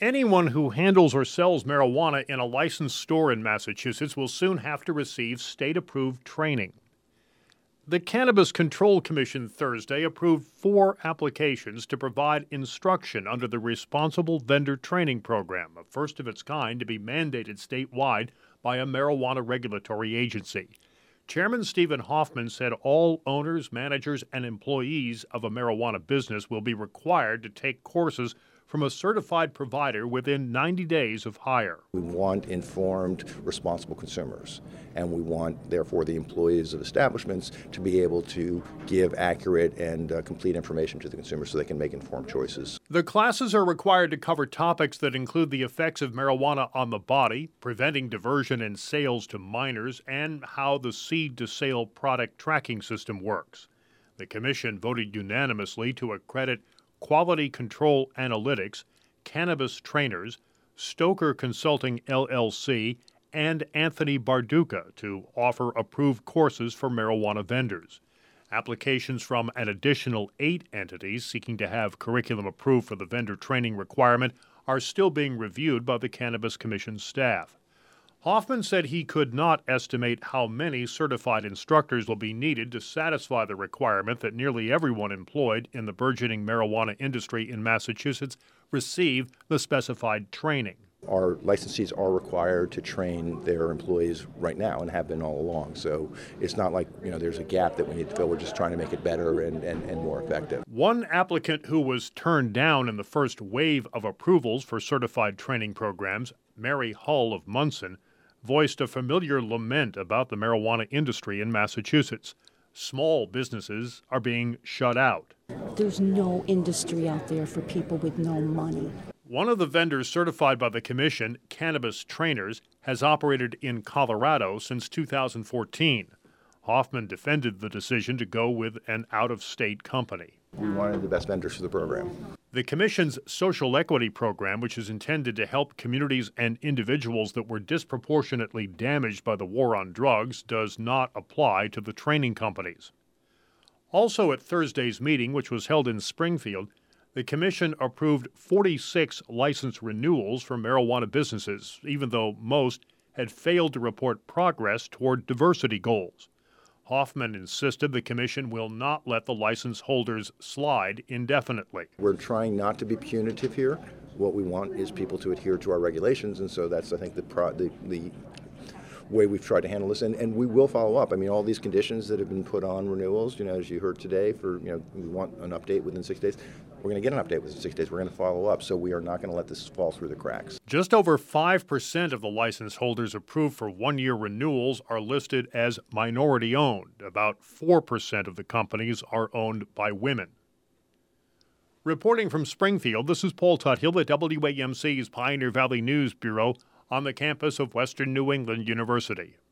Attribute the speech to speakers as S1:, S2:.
S1: Anyone who handles or sells marijuana in a licensed store in Massachusetts will soon have to receive state-approved training. The Cannabis Control Commission Thursday approved 4 applications to provide instruction under the Responsible Vendor Training Program, a first of its kind to be mandated statewide by a marijuana regulatory agency. Chairman Stephen Hoffman said all owners, managers, and employees of a marijuana business will be required to take courses from a certified provider within 90 days of hire.
S2: We want informed, responsible consumers, and we want, therefore, the employees of establishments to be able to give accurate and complete information to the consumers so they can make informed choices.
S1: The classes are required to cover topics that include the effects of marijuana on the body, preventing diversion and sales to minors, and how the seed-to-sale product tracking system works. The commission voted unanimously to accredit Quality Control Analytics, Cannabis Trainers, Stoker Consulting LLC, and Anthony Barduca to offer approved courses for marijuana vendors. Applications from an additional 8 entities seeking to have curriculum approved for the vendor training requirement are still being reviewed by the Cannabis Commission staff. Hoffman said he could not estimate how many certified instructors will be needed to satisfy the requirement that nearly everyone employed in the burgeoning marijuana industry in Massachusetts receive the specified training.
S2: Our licensees are required to train their employees right now and have been all along. So it's not like, there's a gap that we need to fill. We're just trying to make it better and more effective.
S1: One applicant who was turned down in the first wave of approvals for certified training programs, Mary Hull of Munson, voiced a familiar lament about the marijuana industry in Massachusetts. Small businesses are being shut out.
S3: There's no industry out there for people with no money.
S1: One of the vendors certified by the commission, Cannabis Trainers, has operated in Colorado since 2014. Hoffman defended the decision to go with an out-of-state company.
S2: We wanted the best vendors for the program.
S1: The Commission's Social Equity Program, which is intended to help communities and individuals that were disproportionately damaged by the war on drugs, does not apply to the training companies. Also at Thursday's meeting, which was held in Springfield, the Commission approved 46 license renewals for marijuana businesses, even though most had failed to report progress toward diversity goals. Hoffman insisted the Commission will not let the license holders slide indefinitely.
S2: We're trying not to be punitive here. What we want is people to adhere to our regulations, and so that's, I think, the way we've tried to handle this, and we will follow up. I mean, all these conditions that have been put on renewals, as you heard today, we want an update within 6 days. We're going to get an update within 6 days. We're going to follow up, so we are not going to let this fall through the cracks.
S1: Just over 5% of the license holders approved for one-year renewals are listed as minority-owned. About 4% of the companies are owned by women. Reporting from Springfield, this is Paul Tuthill at WAMC's Pioneer Valley News Bureau on the campus of Western New England University.